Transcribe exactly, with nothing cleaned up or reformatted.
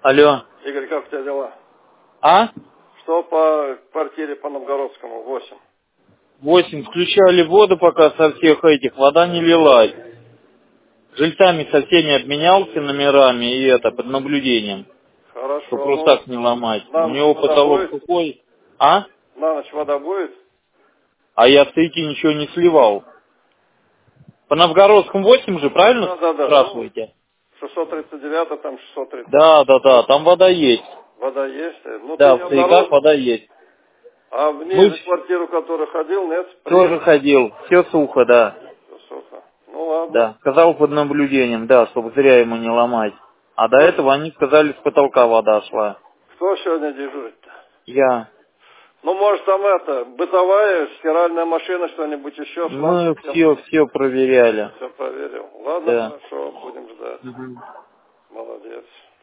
Алло. Игорь, как у тебя дела? А? Что по квартире по Новгородскому, восемь? Восемь. Включали воду пока со всех этих. Вода не лилась. Жильцами со всеми обменялся номерами и это, под наблюдением. Чтобы Хорошо, просто ну, так не ломать. на У ночь него вода потолок будет? сухой. А? На ночь вода будет? А я с эти ничего не сливал. По Новгородскому восемь же, правильно Да, да, да, ну, спрашиваете? шестьсот тридцать девять, там шестьсот тридцать. Да, да, да, там вода есть. Вода есть? э, Ну, ты Да, не в стояках обнаружил? вода есть. А в ней Мы же квартиру, которую ходил, нет? тоже Приехал? ходил. Все сухо, да. Всё сухо. Ну, ладно. Да. Сказал под наблюдением, да, чтобы зря ему не ломать. А до Кто, этого они сказали, с потолка вода шла. кто сегодня дежурит-то? Я. Ну, может, там это, бытовая, стиральная машина, что-нибудь еще, Мы шланги. все, все проверяли. Все проверил. Ладно, Да. хорошо, будем ждать. Мгм. Молодец.